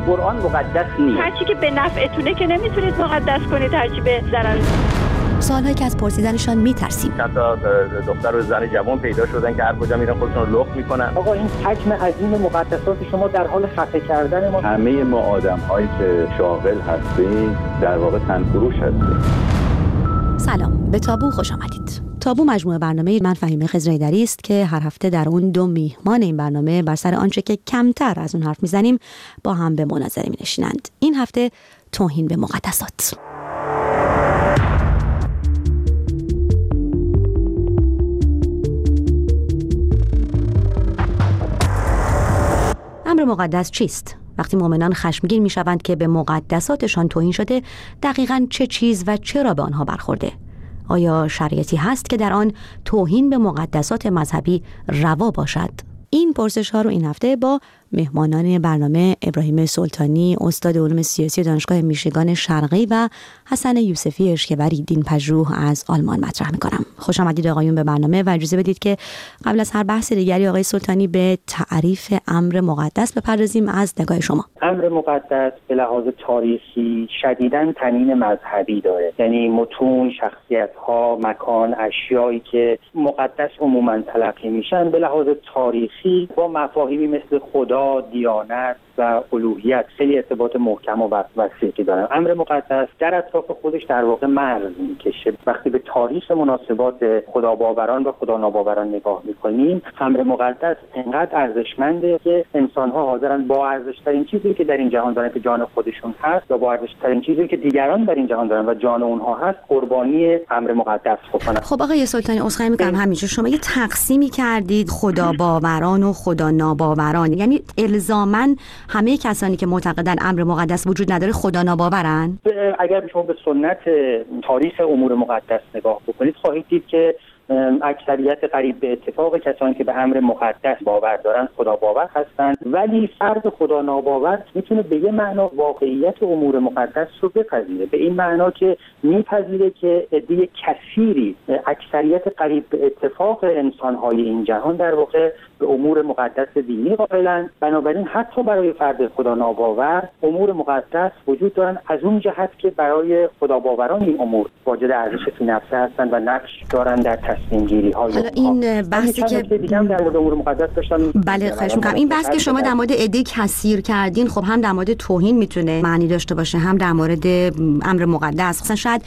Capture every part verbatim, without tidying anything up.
قرآن مقدس نیست. هر چی که به نفعتونه که نمیتونید مقدس کنید، هر چی به ضرر. سوالایی که از پرسیدنشان میترسیم. چند تا دختر و زن جوان پیدا شدن که هر کجا میرن خودشون رو لخت میکنن. آقا این حجم عظیم مقدسات شما در حال خفه کردن ما. همه ما آدم‌هایی که شاغل هستیم در واقع تنفروش هستیم. سلام، به تابو خوش آمدید. تابو مجموعه برنامه من فهیمه خضرایدری است که هر هفته در اون دو میهمان این برنامه بر سر آنچه که کمتر از اون حرف میزنیم با هم به مناظره می‌نشینند. این هفته توهین به مقدسات. امر مقدس چیست؟ وقتی مؤمنان خشمگین میشوند که به مقدساتشان توهین شده، دقیقاً چه چیز و چرا به آنها برخورده؟ آیا شرایطی هست که در آن توهین به مقدسات مذهبی روا باشد؟ این پرسش ها رو این هفته با مهمانان برنامه ابراهیم سلطانی، استاد علوم سیاسی دانشگاه میشیگان شرقی و حسن یوسفی اشکوری دینپژوه از آلمان مطرح میکنم. خوش آمدید آقایون به برنامه و اجازه بدید که قبل از هر بحث دیگری آقای سلطانی به تعریف امر مقدس بپردازیم از نگاه شما. امر مقدس به لحاظ تاریخی شدیداً طنین مذهبی داره، یعنی متون، شخصیت‌ها، مکان، اشیایی که مقدس عموماً تلقی میشن به لحاظ تاریخی با مفاهیمی مثل خدا، دیانت و الوهیت خیلی ارتباط محکم و وثیقی دارن. امر مقدس در اطراف خودش در واقع مرز میکشه. وقتی به تاریخ مناسبات خداباوران و خدا ناباوران نگاه میکنیم، امر مقدس انقدر ارزشمنده که انسان‌ها حاضرن با ارزش‌ترین چیزی که در این جهان دارن که جان خودشون هست و با ارزش‌ترین چیزی که دیگران در این جهان دارن و جان اونها هست قربانی امر مقدس بکنن. خب آقای سلطانی، عذرخواهی می‌کنم همینجا شما یه تقسیمی کردید خدا باوران و خدا ناباوران، یعنی الزاماً همه کسانی که معتقدن امر مقدس وجود نداره خدا ناباورن؟ اگر شما به سنت تاریخ امور مقدس نگاه بکنید خواهید دید که اکثریت قریب به اتفاق کسانی که به امر مقدس باور دارن خدا باور هستند، ولی فرد خدا ناباور میتونه به یه معنا واقعیت امور مقدس رو بپذیره، به این معنا که میپذیره که عده کثیری، اکثریت قریب به اتفاق انسان‌های این جهان در واقع به امور مقدس دینی قائلن. بنابراین حتی برای فرد خدا ناباور امور مقدس وجود دارن، از اون جهت که برای خدا باوران این امور واجد ارزش فی نفسه هستند و نقش دارن در تصمیم گیری های. حالا این بحثی که دیگه هم در مورد امور مقدس داشتم. بله خواهش می‌کنم. این بحث که شما در مورد عده کثیر کردین، خب هم در مورد توهین میتونه معنی داشته باشه، هم در مورد امر مقدس. مثلا شاید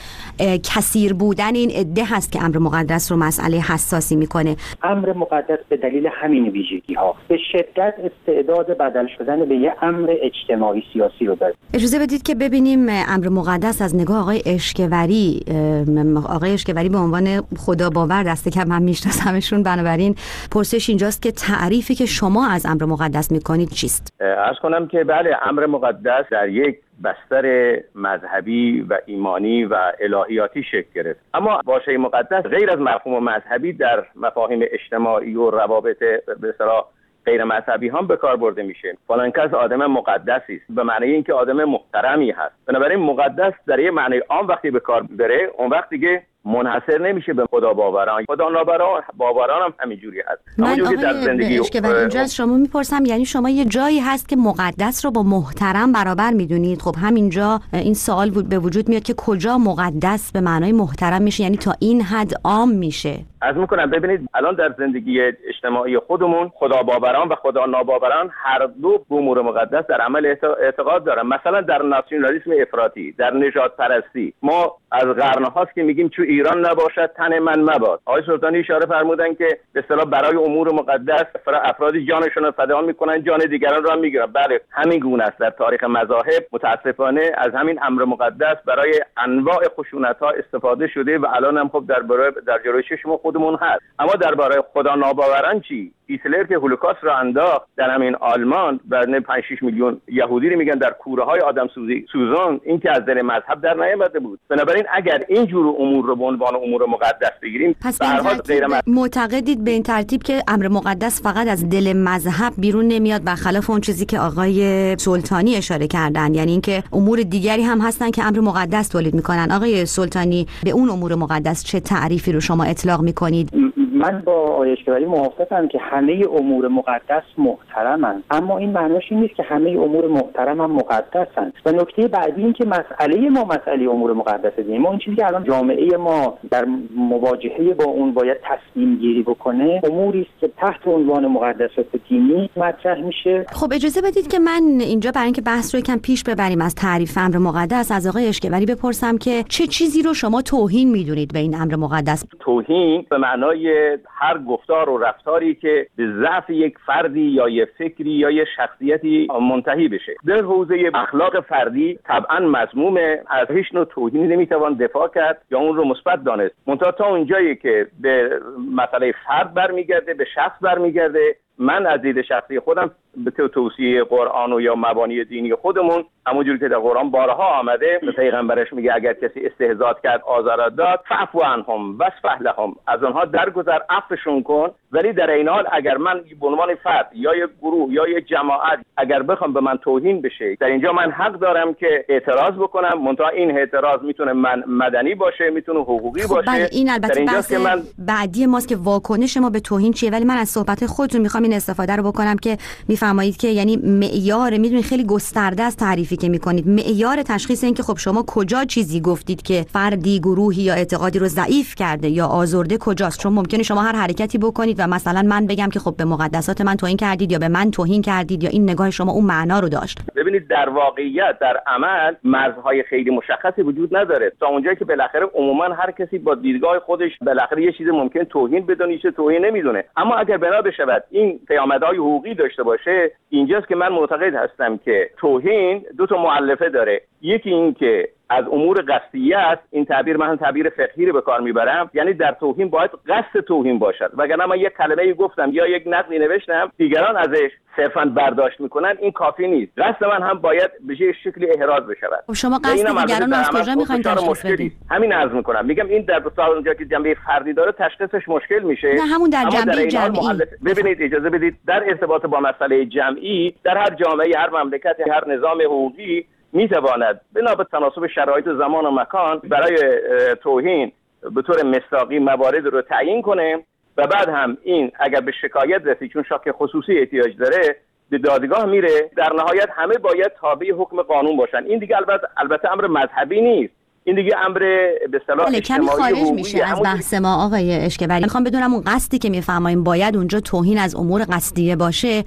کثیر بودن این عده هست که امر مقدس رو مسئله حساسی میکنه. امر مقدس به دلیل همین ویژگی ها به شدت استعداد بدل شدن به یه امر اجتماعی سیاسی رو داره. اجازه بدید که ببینیم امر مقدس از نگاه آقای اشکوری. آقای اشکوری به عنوان خدا باور دسته کم هم میشناسمشون، بنابراین پرسش اینجاست که تعریفی که شما از امر مقدس میکنید چیست؟ عرض کنم که بله، امر مقدس در یک بستر مذهبی و ایمانی و الهیاتی شکل گرفت، اما واژه مقدس غیر از مفهوم مذهبی در مفاهیم اجتماعی و روابط به اصطلاح غیر مذهبی هم به کار برده میشه. فلان کس آدم مقدسی است به معنی اینکه آدم محترمی هست. بنابراین مقدس در یه معنی عام وقتی به کار بره، اون وقت دیگه منحصر نمیشه به خدا باوران. خدا ناباوران باوران هم همینجوری هست. من آقای در زندگی اشکوری اینجا از شما میپرسم، یعنی شما یه جایی هست که مقدس رو با محترم برابر میدونید؟ خب همینجا این سوال به وجود میاد که کجا مقدس به معنای محترم میشه، یعنی تا این حد عام میشه؟ از میکنم ببینید الان در زندگی اجتماعی خودمون خدا باوران و خدا ناباوران هر دو به امور مقدس در عمل اعتقاد دارن. مثلا در ناسیونالیسم افراطی، در نژاد پرستی، ما از قرن‌هاست که میگیم چون ایران نباشد تن من مباد. آقای سلطانی اشاره فرمودن که به اصطلاح برای امور مقدس افرادی جانشون رو فدا میکنن، جان دیگران رو هم میگیرن. بله همین گونه است در تاریخ مذاهب. متاسفانه از همین امر مقدس برای انواع خشونت‌ها استفاده شده و الان هم خب در برای در جلوی چشم خودمون هست. اما درباره خدا ناباوران چی؟ هیتلر که هولوکاست را انداخت در همین آلمان و پنج شش میلیون یهودی رو میگن در کوره های آدم سوزی سوزان، این که از دل مذهب در نیامده بود. بنابراین اگر این جور امور رو به عنوان امور مقدس بگیریم، پس به هر حال غیر معتقدید به این ترتیب که امر مقدس فقط از دل مذهب بیرون نمیاد، برخلاف اون چیزی که آقای سلطانی اشاره کردن، یعنی اینکه امور دیگری هم هستن که امر مقدس تولید میکنن. آقای سلطانی به اون امور مقدس چه تعریفی رو شما اطلاق میکنید؟ من با آقای اشکبری موافقم که همه امور مقدس محترمند، اما این معناش این نیست که همه امور محترم هم مقدسند. و نکته بعدی این که مسئله ما مسئله امور مقدسه دیگه. ما این چیزی که الان جامعه ما در مواجهه با اون باید تصمیم گیری بکنه، اموری است که تحت عنوان مقدسات دینی مطرح میشه. خب اجازه بدید که من اینجا برای اینکه بحث رو یکم پیش ببریم از تعریف امر مقدس از آقای اشکبری بپرسم که چه چیزی رو شما توهین میدونید به این امر مقدس؟ توهین به معنای هر گفتار و رفتاری که به ضعف یک فردی یا یک فکری یا یک شخصیتی منتهی بشه. در حوزه اخلاق فردی طبعا مذمومه، از هیچ نوع توهینی نمیتوان دفاع کرد یا اون رو مثبت دانست. منتها تا اونجایی که به مسئله فرد برمیگرده، به شخص برمیگرده، من از دید شخصی خودم به توصیه قرآن و یا مبانی دینی خودمون، همونجوری که در قرآن بارها آمده، به پیغمبرش میگه اگر کسی استهزاء کرد، آزار داد، فاعف عنهم واصفح لهم، از آنها درگذر، عفوشون کن. ولی در این حال اگر من به عنوان فرد یا یک گروه یا یک جماعت اگر بخوام به من توهین بشه، در اینجا من حق دارم که اعتراض بکنم. منتها این اعتراض میتونه من مدنی باشه، میتونه حقوقی خب باشه. بله، این البته بحث من... بعدی ماست که واکنش ما به توهین چیه. ولی من از صحبت خودتون میخوام این استفاده رو بکنم که میفرمایید که یعنی معیار، میدونید خیلی گسترده است تعریفی که میکنید، معیار تشخیص این که خب شما کجا چیزی گفتید که فردی، گروهی یا اعتقادی رو ضعیف کرده یا آزرده کجاست؟ چون ممکنه شما هر حرکتی بکنید و مثلا من بگم که خب به مقدسات من توهین کردید یا به من توهین کردید یا این نگاه شما اون معنا رو داشت. ببینید در واقعیت در عمل مرزهای خیلی مشخصی وجود نداره، تا اونجایی که بالاخره عموما هر کسی با دیدگاه خودش بالاخره یه چیز ممکن توهین بدونه، چه توهین نمیدونه. اما اگر بنا بشود این پیامدهای حقوقی داشته باشه، اینجاست که من معتقد هستم که توهین دو تا مؤلفه داره. یکی این که از امور قصدیه است، این تعبیر من تعبیر فقهی رو به کار میبرم، یعنی در توهین باید قصد توهین باشد، وگرنه من یک کلمه‌ای گفتم یا یک نقدی نوشتم دیگران ازش صرفاً برداشت میکنن، این کافی نیست. قصد من هم باید به یه شکلی احراز بشود. خب شما قصد دیگران از کجا میخواین تشخیص بدید؟ همین عرض میکنم، میگم این در بسیار اونجا که جنبه فردی داره تشخیصش مشکل میشه. نه همون در جنبه جمعی. ببینید اجازه بدید در ارتباط با مسئله جمعی در هر جامعه، هر مملکت، هر نظام حقوقی میتواند بنا به تناسب شرایط زمان و مکان برای توهین به طور مصداقی موارد رو تعیین کنه و بعد هم این اگر به شکایت رسید، چون شاکی خصوصی احتیاج داره، به دادگاه میره. در نهایت همه باید تابع حکم قانون باشن. این دیگه البته البته امر مذهبی نیست، این دیگه امر به اصطلاح اجتماعی خارج میشه از بحث ما. آقای اشکبری میخوام بدونم اون قصدی که میفرمایید باید اونجا توهین از امور قصدیه باشه،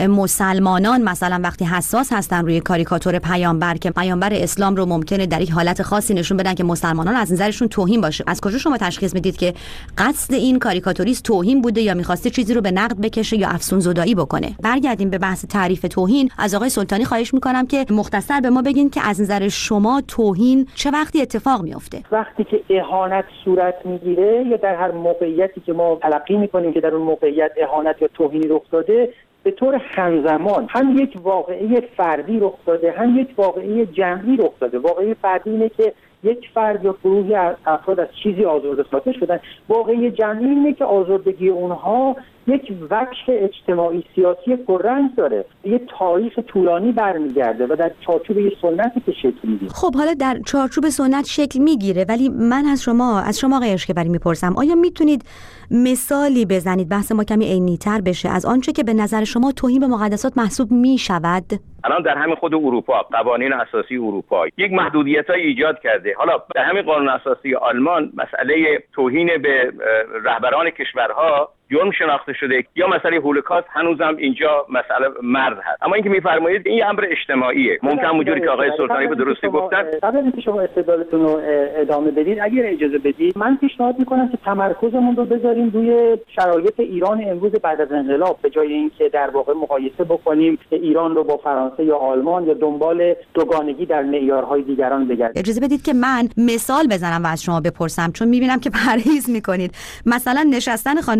مسلمانان مثلا وقتی حساس هستن روی کاریکاتور پیامبر که پیامبر اسلام رو ممکنه در یک حالت خاصی نشون بدن که مسلمانان از نظرشون توهین باشه، از کجا شما تشخیص میدید که قصد این کاریکاتوریست توهین بوده یا میخواسته چیزی رو به نقد بکشه یا افسون زدایی بکنه؟ برگردیم به بحث تعریف توهین. از آقای سلطانی خواهش میکنم که مختصر به ما بگین که از نظر شما توهین چه وقتی اتفاق میفته؟ وقتی که اهانت صورت میگیره یا در هر موقعیتی که ما تلقی میکنیم که در اون موقعیت اهانت یا توهینی رخ داده، به طور همزمان هم یک واقعه فردی رخ داده هم یک واقعه جمعی رخ داده. واقعه فردی اینه که یک فرد یا گروهی افراد از چیزی آزرده ساخته شدن. واقعی جمعی اینه که آزردگی اونها یک وجه اجتماعی سیاسی پررنگ داره، یه تاریخ طولانی برمیگرده و در چارچوب یه سنتی که شکل میگیره. خب حالا در چارچوب سنت شکل میگیره، ولی من از شما از شما آقای اشکبری میپرسم، آیا میتونید مثالی بزنید بحث ما کمی عینی‌تر بشه از آنچه که به نظر شما توهین به مقدسات محسوب میشود؟ الان در همین خود اروپا، قوانین اساسی اروپا یک محدودیت‌های ایجاد کرده. حالا در همین قانون اساسی آلمان مسئله توهین به رهبران کشورها جرم شناخته شده، یا مسئله هولوکاست هنوزم اینجا مسئله مرد هست. اما اینکه میفرمایید این امر اجتماعیه، ممکن اونجوری که آقای سلطانی به درستی گفتن. قبل از اینکه شما استدلالتون رو ادامه بدید، اگر اجازه بدید من پیشنهاد میکنم که تمرکزمون رو بذاریم روی شرایط ایران امروز بعد از انقلاب، به جای اینکه در واقع مقایسه بکنیم ایران رو با فرانسه یا آلمان یا دنبال دوگانگی در معیارهای دیگران بگردیم. اجازه بدید که من مثال بزنم و از شما بپرسم، چون میبینم که پرهیز میکنید. مثلا نشستن خانم سعد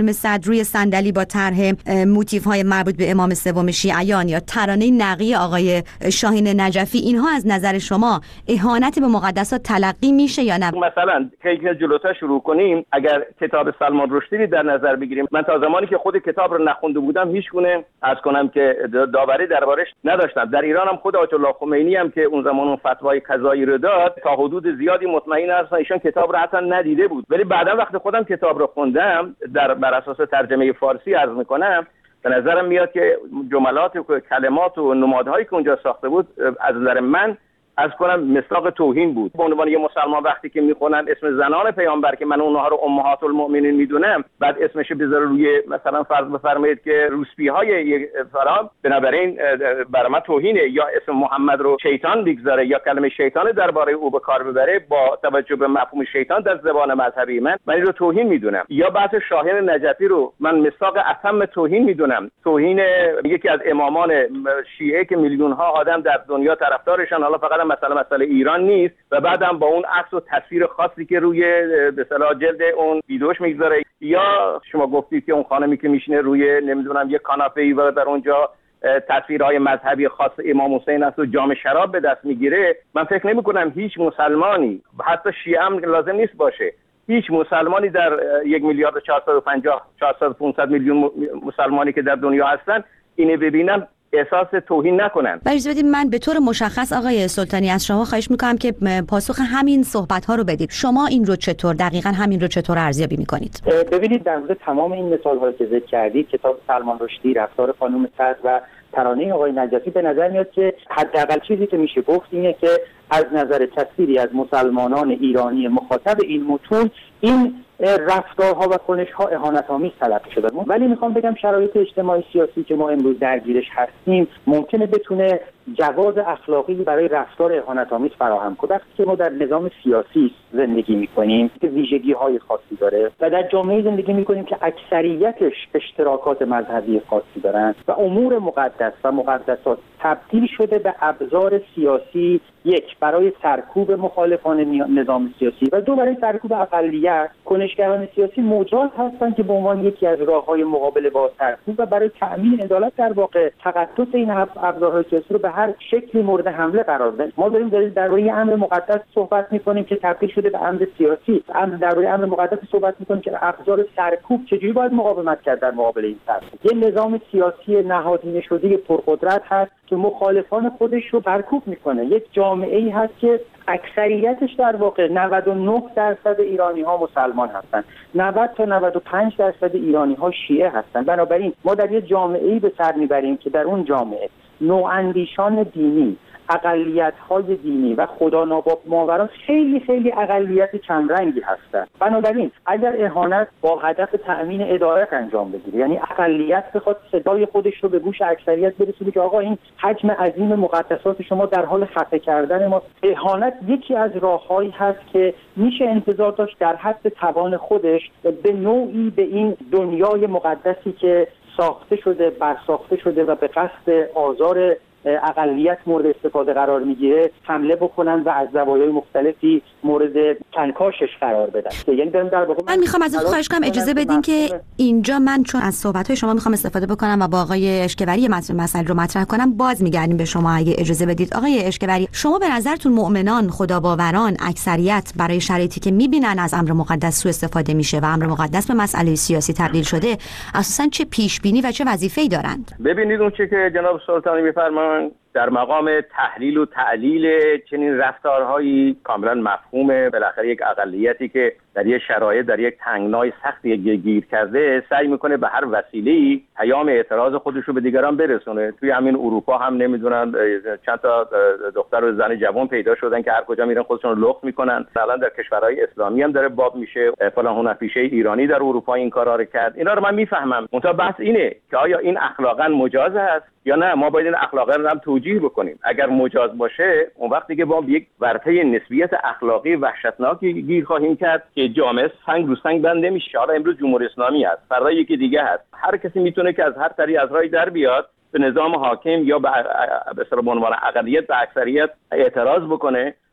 نشد روی صندلی با طرح موتیف های مربوط به امام سوم شیعیان یا ترانه نقی آقای شاهین نجفی، اینها از نظر شما اهانت به مقدسات تلقی میشه یا نه؟ مثلا که جلوتر شروع کنیم، اگر کتاب سلمان رشدی در نظر بگیریم، من تا زمانی که خود کتاب رو نخونده بودم هیچ گونه از کنم که داوری دربارش نداشتم. در ایران هم خود آیت الله خمینی هم که اون زمان اون فتوای قضایی رو داد، تا حدود زیادی مطمئن هستم ایشون کتاب رو حتی ندیده بود، ولی بعدا وقتی خودم کتاب رو خوندم در بر اساس ترجمه فارسی عرض میکنم، به نظرم میاد که جملات و کلمات و نمادهایی که اونجا ساخته بود از نظر من از کنم مصداق توهین بود. به عنوان یه مسلمان وقتی که میخونن اسم زنان پیامبر که من اونها رو امهات المؤمنین میدونم، بعد اسمش بذاره روی مثلا فرض بفرمایید که روسپی‌های فرام، بنابراین برای من توهینه. یا اسم محمد رو شیطان بگذاره یا کلمه شیطان درباره او به کار ببره با توجه به مفهوم شیطان در زبان مذهبی من، من این رو توهین میدونم. یا بحث شاهین نجفی رو من مصداق اتم توهین میدونم، توهین یکی از امامان شیعه که میلیون ها آدم در دنیا طرفدارشان، حالا فقط مثلا مسئله ایران نیست، و بعدم با اون عکس و تصویر خاصی که روی به اصطلاح جلد اون ویدیوش میگذاره. یا شما گفتید که اون خانمی که میشینه روی نمیدونم یه کاناپه‌ای و در اونجا تصویرهای مذهبی خاص امام حسین است و جام شراب به دست میگیره. من فکر نمی کنم هیچ مسلمانی، حتی شیعه هم لازم نیست باشه، هیچ مسلمانی در یک میلیارد و چهارصد و پنجاه چهارصد پانصد میلیون مسلمانی که در دنیا هستن اینه ببینن احساس توهین نکنن. اجازه بدید من به طور مشخص آقای سلطانی از شما خواهش میکنم که پاسخ همین صحبت ها رو بدید. شما این رو چطور دقیقاً همین رو چطور ارزیابی میکنید؟ ببینید در مورد تمام این مثال ها که ذکر کردید، کتاب سلمان رشدی، رفتار خانم صدر و ترانه آقای نجفی، به نظر میاد که حداقل چیزی که میشه گفت اینه که از نظر تصویری از مسلمانان ایرانی مخاطب این متون این رفتارها و کنش‌ها اهانت‌آمیز تلقی شده. ولی میخوام بگم شرایط اجتماعی سیاسی که ما امروز درگیرش هستیم ممکنه بتونه جواز اخلاقی برای رفتار اهانت‌آمیز فراهم کنه. وقتی که ما در نظام سیاسی زندگی می‌کنیم که ویژگی‌های خاصی داره و در جامعه زندگی می‌کنیم که اکثریتش اشتراکات مذهبی خاصی دارن و امور مقدس و مقدسات تبدیل شده به ابزار سیاسی، یک برای سرکوب مخالفان نظام سیاسی و دو برای سرکوب اقلیت، کنشگران سیاسی مجاز هستند که به عنوان یکی از راه‌های مقابله با سرکوب و برای تأمین عدالت در واقع تقدس این ابزارهای سیاسی رو به هر شکلی مورد حمله قرار بدن. ما داریم درباره امر مقدس صحبت می‌کنیم که تبدیل شده به امر سیاسی، امر درباره امر مقدس صحبت می‌کنیم که ابزار سرکوب چجوری باید مقاومت کرد در مقابل این سرکوب. یه نظام سیاسی نهادینه شده پرقدرت هست که مخالفان خودش رو برکوب میکنه. یک جامعه‌ای هست که اکثریتش در واقع نود و نه درصد ایرانی‌ها مسلمان هستند، نود تا نود و پنج درصد ایرانی‌ها شیعه هستند. بنابراین ما در یک جامعه‌ای به سر میبریم که در اون جامعه نواندیشان دینی، اقلیت‌های دینی و خدا ناباوران خیلی خیلی اقلیت چندرنگی هستند. بنابراین اگر اهانت با هدف تأمین عدالت انجام بگیره، یعنی اقلیت بخواد صدای خودش رو به گوش اکثریت برسونه که آقا این حجم عظیم مقدسات شما در حال خفه کردن ما، اهانت یکی از راه‌هایی هست که میشه انتظار داشت در حد توان خودش به نوعی به این دنیای مقدسی که ساخته شده، برساخته شده و به قصد آزار اقلیت مورد استفاده قرار میگیره حمله بکنن و از زوایای مختلفی مورد کنکاشش قرار بدن. یعنی دارم در واقع من میخوام ازتون خواهش کنم اجازه بدین که اینجا من چون از صحبت‌های شما میخوام استفاده بکنم و با آقای اشکبری مسئله رو مطرح کنم، باز میگردیم به شما اگه اجازه بدید. آقای اشکبری، شما به نظرتون مؤمنان، خداباوران، اکثریت برای شرایطی که میبینن از امر مقدس سوء استفاده میشه و امر مقدس به مسئله سیاسی تبدیل شده، اساساً چه پیش بینی و چه وظیفه‌ای دارند؟ ببینید اون چیزی که جناب سلطانی میفرمایند در مقام تحلیل و تعلیل چنین رفتارهایی کاملا مفهومه. بالاخره یک اقلیتی که در یک شرایط در یک تنگنای سختی گیر کرده سعی میکنه به هر وسیله‌ای پیام اعتراض خودش رو به دیگران برسونه. توی همین اروپا هم نمیدونن چند تا دختر و زن جوان پیدا شدن که هر کجا میرن خودشون رو لخت میکنن. الان در کشورهای اسلامی هم داره باب میشه. فلان هنرپیشه ایرانی در اروپا این کارا رو کرد. اینا رو من میفهمم. منتها بحث اینه که آیا این اخلاقا مجاز است یا نه؟ ما باید این اخلاقا رو هم توجیه بکنیم. اگر مجاز باشه اون وقتی که با یک ورطه نسبیت اخلاقی وحشتناکی گیر خواهیم کرد که جامعه سنگ رو سنگ بند نمیشه. حالا امروز جمهوری اسلامی هست، فردا یکی دیگه هست. هر کسی میتونه که از هر طریق از راهی در بیاد به نظام حاکم یا به اصطلاح به عنوان اقلیت به اکثریت اعتراض بکنه.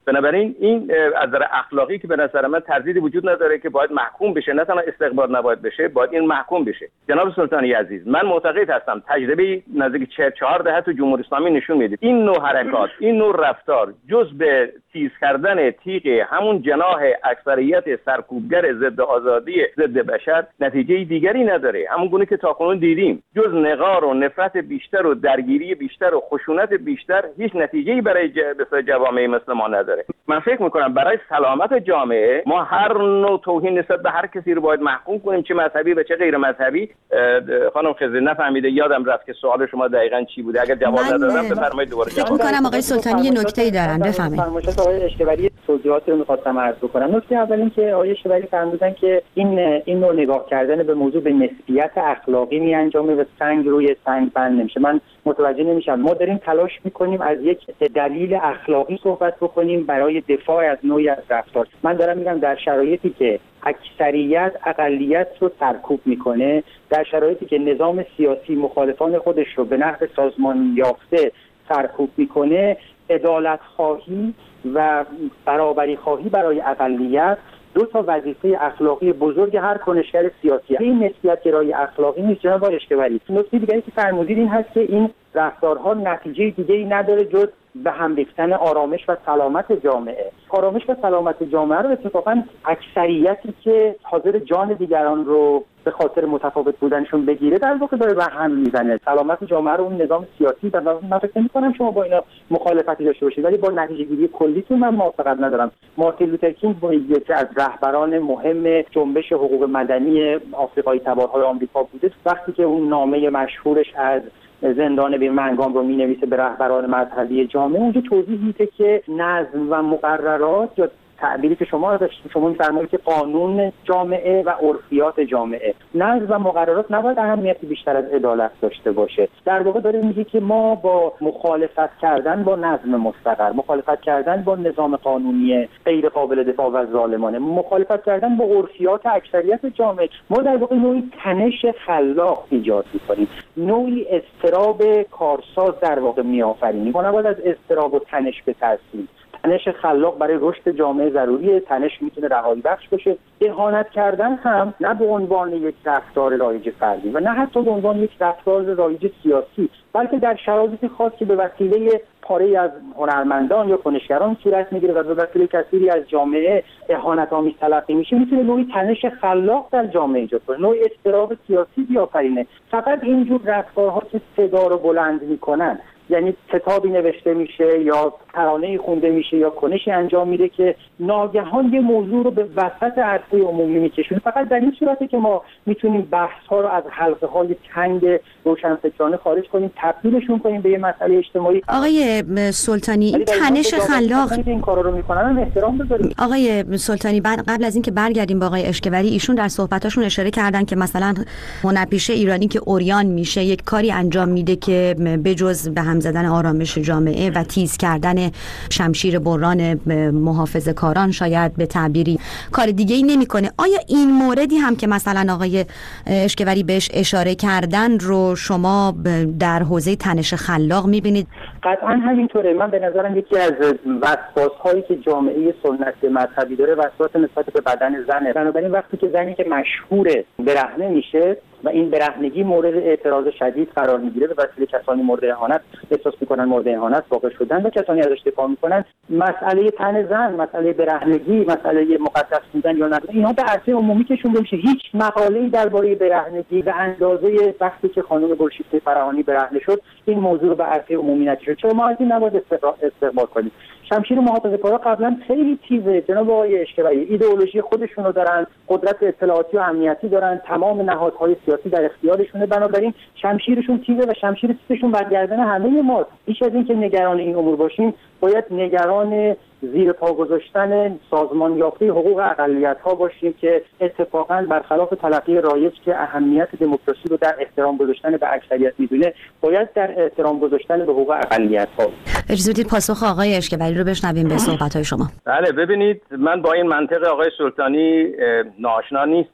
بنابراین این از نظر اخلاقی که به نظر من تردیدی وجود نداره که باید محکوم بشه، نه تنها استقبال نباید بشه، باید این محکوم بشه. جناب سلطانی عزیز، من معتقد هستم تجربه نزدیک چهار دهه تو جمهوری اسلامی نشون میده این نوع حرکات، این نوع رفتار جز به تیز کردن تیغ همون جناح اکثریت سرکوبگر ضد آزادی ضد بشر نتیجه دیگری نداره. همون گونه که تاکنون دیدیم جز نقار و نفرت بیشتر و درگیری بیشتر و خشونت بیشتر هیچ نتیجه‌ای برای ج... جوامع مثل ما نداره. من فکر میکنم برای سلامت جامعه ما هر نوع توهین نسبت به هر کسی رو باید محکوم کنیم، چه مذهبی و چه غیر مذهبی. خانم خضری نفهمیده، یادم رفت که سوال شما دقیقاً چی بوده. اگر جواب ندادم بفرمایید دوباره جواب. فکر می‌کنم آقای سلطانی یه نکته‌ای دارن، بفرمایید. فرمایشات آقای اشکبری توضیحات رو می‌خواستم عرض بکنم. نکته اول این که آقای اشکبری فرمودن که این این نوع نگاه کردن به موضوع به نسبیت اخلاقی می‌انجامه و سنگ روی سنگ بند نمیشه. من متوجه نمیشم. ما داریم تلاش می‌کنیم از یک دلیل اخلاقی صحبت بکنیم برای دفاع از نوعی از رفتار. من دارم میگم در شرایطی که اکثریت اقلیت رو سرکوب میکنه، در شرایطی که نظام سیاسی مخالفان خودش رو به نحو سازمان یافته سرکوب میکنه، عدالت خواهی و برابری خواهی برای اقلیت دو تا وظیفه اخلاقی بزرگ هر کنشگر سیاسی. این نسبیت گرایی اخلاقی نیست جناب اشکبری. نکته دیگری که فرمودید این هست که این رفتارها نتیجه دیگه‌ای نداره جز به هم ریختن آرامش و سلامت جامعه. آرامش و سلامت جامعه رو اتفاقا اکثریتی که حاضر جان دیگران رو به خاطر متفاوت بودنشون بگیره در واقع داره به هم میزنه. سلامت جامعه رو اون نظام سیاسی در واقع من فکر نمی‌کنم شما با اینا مخالفتی داشته باشید، ولی با نتیجه‌گیری کلیتون من موافقت ندارم. مارتین لوتر کینگ با یکی از رهبران مهم جنبش حقوق مدنی آفریقای تبارهای آمریکا بوده. وقتی که اون نامه مشهورش از زندان بیرمنگام رو می‌نویسه به رهبران مذهبی جامعه، اونجا توضیح میده که نظم و مقررات یا تعبیری که شما داشتید، شما می‌فرمایید که قانون جامعه و عرفیات جامعه، نظم و مقررات نباید اهمیتی بیشتر از عدالت داشته باشه. در واقع داره میگه که ما با مخالفت کردن با نظم مستقر، مخالفت کردن با نظام قانونی غیر قابل دفاع و ظالمانه، مخالفت کردن با عرفیات اکثریت جامعه، ما در واقع نوعی تنش خلاق ایجاد می‌کنیم، نوعی اضطراب کارساز در واقع می‌آفرینیم. ما نباید از اضطراب و تنش بترسیم. تنش خلاق برای رشد جامعه ضروریه. تنش میتونه رهایی بخش باشه. اهانت کردن هم نه به عنوان یک رفتار رایج فردی و نه حتی به عنوان یک رفتار رایج سیاسی، بلکه در شرایط خاص که به وسیله پاره‌ای از هنرمندان یا کنشگران صورت میگیره و به وسیله کثیری از جامعه اهانت آمیز تلقی میشه، میتونه نوعی تنش خلاق در جامعه ایجاد کنه، نوعی اضطراب سیاسی بیافرینه. فقط اینجور رفتارها که صدا رو بلند میکنن، یعنی کتابی نوشته میشه یا ترانه‌ای خونده میشه یا کنشی انجام میده که ناگهان یه موضوع رو به وسط عرصه عمومی میکشونه، فقط در این صورته که ما میتونیم بحث‌ها رو از حلقه‌های تنگ روشنفکرانه خارج کنیم، تبدیلشون کنیم به یه مسئله اجتماعی. آقای سلطانی، این تنش خلاق این کارا رو میکنن احترام بذاریم. آقای سلطانی، قبل از اینکه برگردیم با آقای اشکبری، ایشون در صحبتاشون اشاره کردن که مثلا هنرپیشه ایرانی که اوریان میشه یک کاری انجام میده که بجز به هم زدن آرامش جامعه و تیز کردن شمشیر بران محافظه‌کاران شاید به تعبیری کار دیگه ای نمیکنه. آیا این موردی هم که مثلا آقای اشکبری بهش اشاره کردن رو شما در حوزه تنش خلاق میبینید؟ قطعا همینطوره. من به نظرم یکی از وسواس‌هایی که جامعه سنت مذهبی داره وسواس نسبت به بدن زنه. بنابراین وقتی که زنی که مشهوره برهنه میشه و این برهنگی مورد اعتراض شدید قرار میگیره، به وسیله کسانی مورد اهانت احساس میکنن مورد اهانت واقع شدن و کسانی ازش دفاع میکنن، مسئله تن زن، مسئله برهنگی، مسئله مقدس بودن یا نه، اینا به عرصه عمومی کشونده میشه. هیچ مقاله‌ای درباره برهنگی به اندازه وقتی که خانم گلشیفته فراهانی برهنه شد این موضوع رو به عرصه عمومی نکشید. چرا ما از این نباید استقبال کنیم؟ شمشیر محافظه‌کارا قبلا خیلی تیزه جناب آقای اشکبری، ایدئولوژی خودشون رو دارن، قدرت اطلاعاتی و امنیتی دارن، تمام نهادهای سیاسی در اختیارشونه، بنابراین شمشیرشون تیزه و شمشیر تیزشون بر گردن همه ماست. بیش از این که نگران این امور باشیم، باید نگران زیر پا گذاشتن سازمان یافته حقوق اقلیت‌ها باشیم که اتفاقاً برخلاف تلقی رایج که اهمیت دموکراسی رو در احترام گذاشتن به اکثریت میدونه، باید در احترام گذاشتن به حقوق اقلیت‌ها. اجازه بدید پاسخ آقای اشکبری رو بشنویم به صحبت‌های شما. بله، ببینید من با این منطق آقای سلطانی ناآشنا نیستم.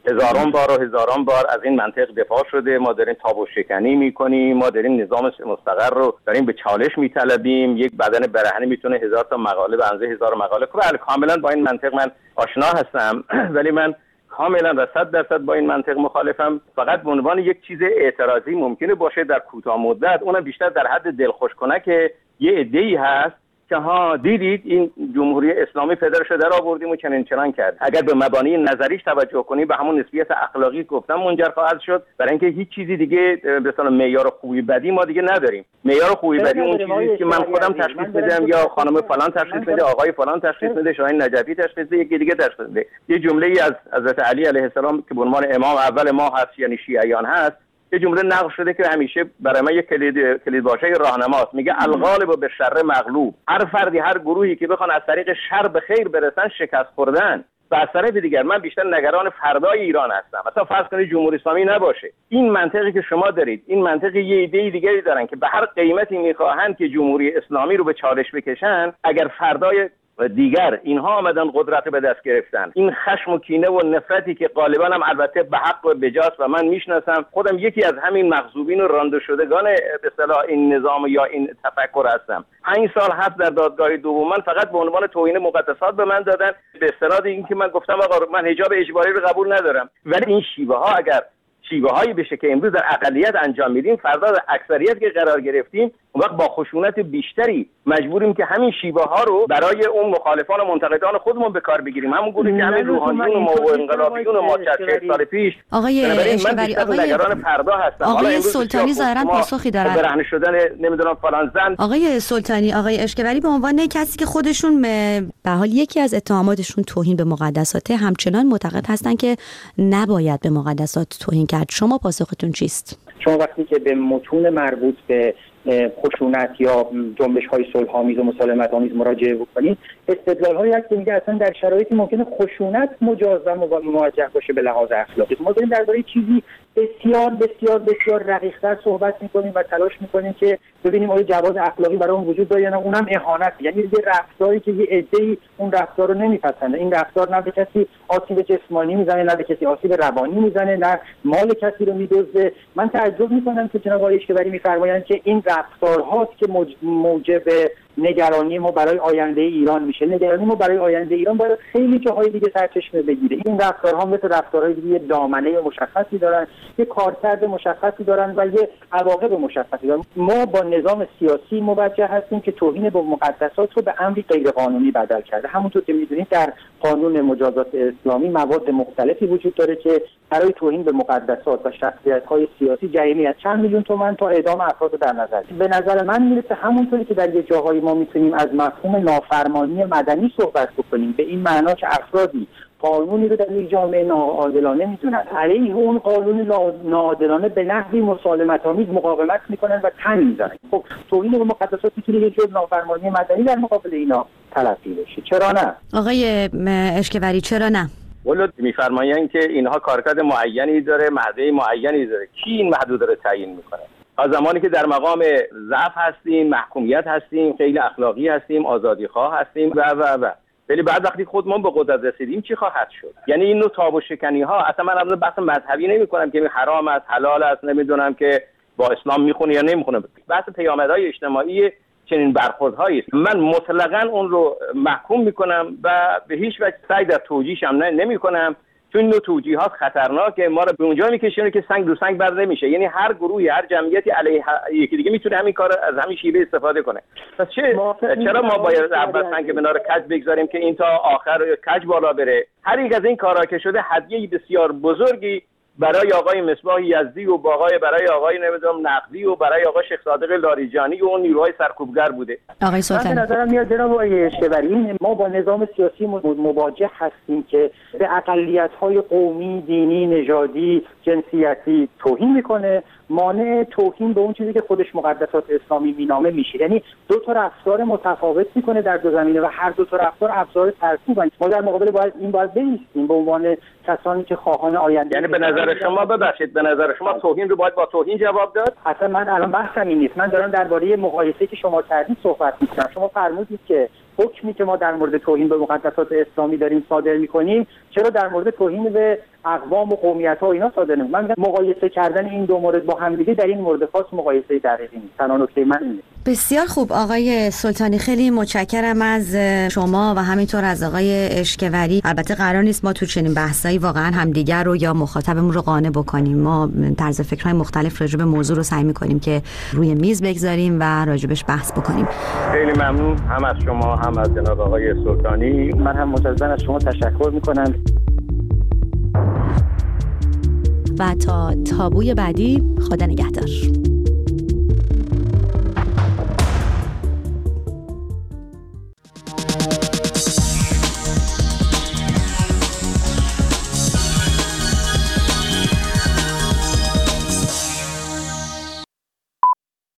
هزاران بار و هزاران بار از این منطق دفاع شده. ما داریم تابو شکنی میکنیم، ما داریم نظام مستقر رو داریم به چالش میطلبیم. یک بدن برهنه میتونه هزار تا مقاله به اندازه هزار مقاله کنه. بله کاملا با این منطق من آشنا هستم ولی من کاملا و صد درصد با این منطق مخالفم. فقط به عنوان یک چیز اعتراضی ممکنه باشه در کوتاه مدت، اونم بیشتر در حد دلخوش کنه که یه عده‌ای هست که ها دیدید این جمهوری اسلامی پدرش در آوردیم و چنین چنان کرد. اگر به مبانی نظریش توجه کنیم به همون نسبیت اخلاقی گفتم منجر خواهد شد، برای اینکه هیچ چیزی دیگه به اصطلاح معیار خوبی بدی ما دیگه نداریم. معیار خوبی بدی اون چیزی که من خودم تشخیص میدم یا خانم فلان تشخیص میده، آقای فلان تشخیص میده، شاهین نجفی تشخیص میده، یکی دیگه تشخیص میده. یه جمله ای از حضرت علی علیه السلام که به عنوان امام اول ما هست یعنی شیعیان هست، یه جمله نقل شده که همیشه برای من یک کلید کلید واژه راهنماست. میگه الغالب به شر مغلوب. هر فردی هر گروهی که بخوان از طریق شر به خیر برسن شکست خوردن. و از طرف دیگر من بیشتر نگران فردای ایران هستم. مثلا فرض کنید جمهوری اسلامی نباشه، این منطقی که شما دارید، این منطقی یه ایده دیگری دارن که به هر قیمتی میخواهند که جمهوری اسلامی رو به چالش بکشن. اگر فردای و دیگر اینها آمدن قدرت به دست گرفتن، این خشم و کینه و نفرتی که غالبا هم البته به حق و بجاست و من میشناسم خودم یکی از همین مغضوبین و رانده شدگان به اصطلاح این نظام یا این تفکر هستم. پنج سال حبس در دادگاه دوم من فقط به عنوان توهین مقدسات به من دادن به استناد اینکه من گفتم آقا من حجاب اجباری رو قبول ندارم. ولی این شیوه ها اگر شیوه هایی بشه که امروز در اقلیت انجام میدیم، فردا در اکثریت که قرار گرفتیم، اون وقت با خشونت بیشتری مجبوریم که همین شیوه ها رو برای اون مخالفان و منتقدان خودمون به کار بگیریم. همون گونه که همین روحانیون و انقلابیون و ما چهل سال پیش. آقای اشکبری، آقای نگران فردا هستم. آقای سلطانی ظاهرا پاسخی دارن. برهنه شدن نمیدونم فلان زن. آقای سلطانی، آقای اشکبری به عنوان کسی که خودشون به حال یکی از اتهاماتشون توهین به مقدسات، همچنان معتقد هستن که نباید به مقدسات توهین کرد. شما پاسختون چیست؟ شما وقتی که به متون مربوط به خشونت یا جنبش‌های صلح‌آمیز و مسالمت‌آمیز مراجعه بکنید، استدلال‌هایی هست که میگه اصلا در شرایطی ممکنه خشونت مجاز و موجه باشه به لحاظ اخلاقی. ما داریم درباره چیزی بسیار بسیار بسیار رقیق‌تر صحبت می‌کنیم و تلاش می‌کنیم که ببینیم آیا جواز اخلاقی برای اون وجود داره یا نه. اونم اهانت، یعنی یه رفتاری که یه عده‌ای اون رفتار رو نمی‌پسنده. این رفتار نه به کسی آسیب جسمانی میزنه، نه به کسی آسیب روانی میزنه، نه مال کسی رو می‌دزده. من تعجب می‌کنم که جناب آقای اشکبری می‌فرمایند که این رفتارهاست که موجب نگرانی ما برای آینده ایران میشه. نگرانی ما برای آینده ایران باید خیلی جاهای دیگه سرچشمه بگیره. این رفتارها مثل رفتارهای دیگه یه دامنه مشخصی دارن، یه کارکرد مشخصی دارن و یه عواقب مشخصی دارن. ما با نظام سیاسی مواجه هستیم که توهین به مقدسات رو به امری غیرقانونی بدل کرده. همونطور که میدونید در قانون مجازات اسلامی مواد مختلفی وجود داره که برای توهین به مقدسات و شخصیت‌های سیاسی جریمه از چند میلیون تومان تا اعدام افراد در نظر. به نظر من میرسه همونطوری که در یه جاهای ما میتونیم از مفهوم نافرمانی مدنی صحبت بکنیم، به این معنا که افرادی قانونی رو در یک جامعه ناعادلانه میدونن، علیه اون قانون ناعادلانه به نحوی مسالمت‌آمیز مقاومت میکنن و تن میزنن. خب توهین به مقدسات میتونه یه جور نافرمانی مدنی در مقابل اینا تلقی بشه. چرا نه؟ آقای اشکبری چرا نه؟ ولو میفرمایند که اینها کارکرد معینی داره، ماده معینی داره. کی این محدود رو تعیین میکنه؟ از زمانی که در مقام ضعف هستیم، محکومیت هستیم، خیلی اخلاقی هستیم، آزادیخواه هستیم و و و ولی بعد وقتی خودمون به قدرت رسیدیم چی خواهد شد؟ یعنی این نوع تابو شکنی ها، اصلا من الان بحث مذهبی نمی کنم که حرام است، حلال است، نمیدونم که با اسلام میخونه یا نمیخونه. بحث پیامدهای اجتماعی چنین برخوردهایی است. من مطلقاً اون رو محکوم میکنم و به هیچ وجه سعی در توجیهش هم نمیکنم، چون این نوع توجیهات خطرناکه، ما رو به اونجا میکشونه که سنگ رو سنگ بر نمیشه. یعنی هر گروهی، هر جمعیتی علیه یکی دیگه میتونه همین کار از همین شیوه استفاده کنه. پس چه چرا ما باید اول سنگ کنار کج بگذاریم که این تا آخر کج بالا بره؟ هر یک از این کارا که شده هدیه بسیار بزرگی برای آقای مصباح یزدی و باقای برای آقای نمیدونم نقدی و برای آقای شیخ صادق لاریجانی و اون نیروهای سرکوبگر بوده. آقای سلطانی، من به نظرم میاد جناب آقای اشکبری، ما با نظام سیاسی مواجه هستیم که به اقلیت‌های قومی، دینی، نژادی، جنسیتی توهین میکنه، مانع توهین به اون چیزی که خودش مقدسات اسلامی مینامه میشه. یعنی دو تا رفتار متفاوت میکنه در دو زمینه و هر دو تا رفتار ابزار ترکیبن. ما در مقابل باید این باید بایستیم به عنوان کسانی که خواهان آینده. یعنی به نظر شما ببخشید، به نظر شما توهین رو باید با توهین جواب داد؟ اصلا من الان بحثم این نیست. من دارم درباره مقایسه‌ای که شما کردید صحبت میکنم. شما فرمودید که حکمی که ما در مورد توهین به مقدسات اسلامی داریم صادر می‌کنیم چرا در مورد توهین به اقوام و قومیت‌ها اینا صادر نمی‌کنیم؟ من میگم مقایسه کردن این دو مورد با هم دیگه در این مورد خاص مقایسه دقیقی نیست. تنها نکته من اینه. بسیار خوب آقای سلطانی، خیلی متشکرم از شما و همینطور از آقای اشکوری. البته قرار نیست ما تو چنین بحثایی واقعا همدیگر رو یا مخاطبمون رو قانع بکنیم. ما طرز فکرهای مختلف راجع به موضوع رو سعی می‌کنیم که روی میز بگذاریم و راجبش بحث بکنیم. خیلی ممنون هم از شما هم از جناب آقای سلطانی. من هم مجدداً از شما تشکر می‌کنم. و تا تابوی بعدی، خدا نگهدار.